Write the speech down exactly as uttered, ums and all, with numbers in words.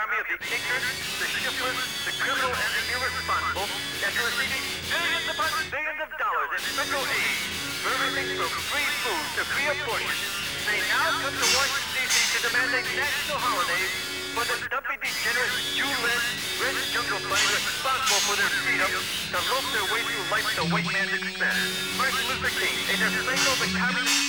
army of the ignorant, the shiftless, the criminal, and the irresponsible that are receiving billions upon billions of dollars in federal aid for everything from free food to free abortion. They now come to Washington, D C to demand a national holiday for the dumpy, degenerate, Jew-led, red jungle bunny responsible for their freedom to loaf their way through life at the white man's expense. Martin Luther King, a disciple of the communist